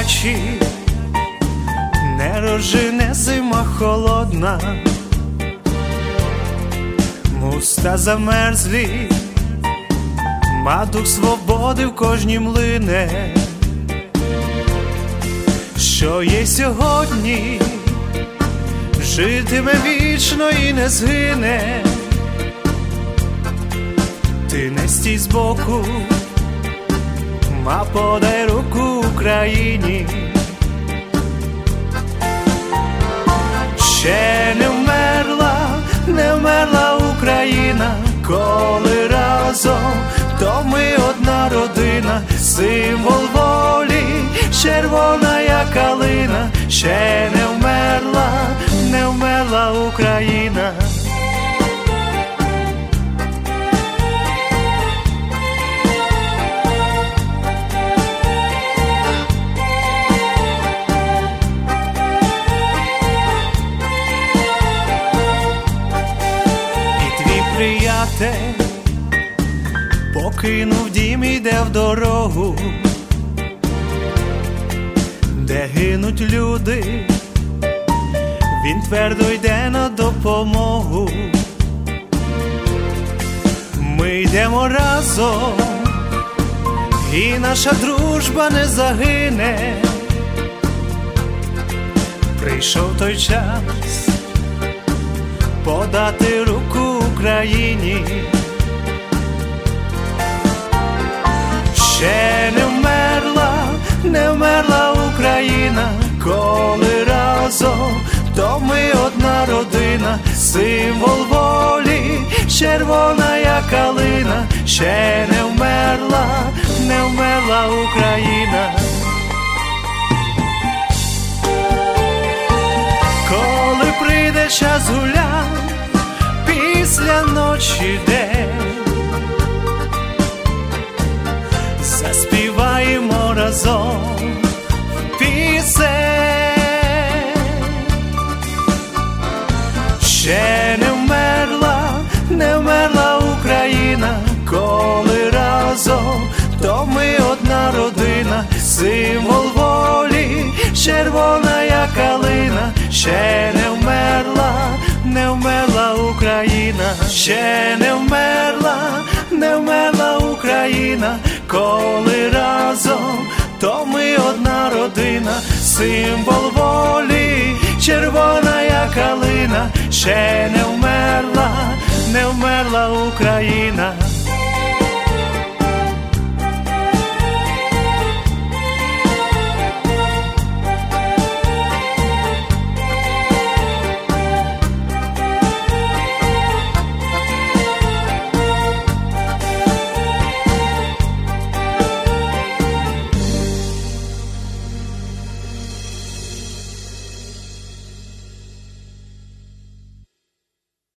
гарячі, не розжене зима холодна, муста замерзлі, дух свободи в кожнім лине. Що є сьогодні, житиме вічно і не згине. Ти не стій збоку, подай руку Україні. Ще не вмерла Україна, коли разом, то ми одна родина, символ волі, червона як калина. Ще не вмерла Україна. Приятель покинув дім, іде в дорогу, де гинуть люди, він твердо йде на допомогу. Ми йдемо разом, і наша дружба не загине. Прийшов той час подати руку Україні. Ще не вмерла Україна, коли разом, то ми одна родина, символ волі, червона як калина. Ще не вмерла Україна. Коли прийде час гулянь, після ночі день, заспіваємо разом пісень. Ще не вмерла Україна, коли разом, то ми одна родина, символ волі, червона як калина. Ще не вмерла Україна. Ще не вмерла Україна, коли разом, то ми одна родина, символ волі, червона як калина. Ще не вмерла Україна.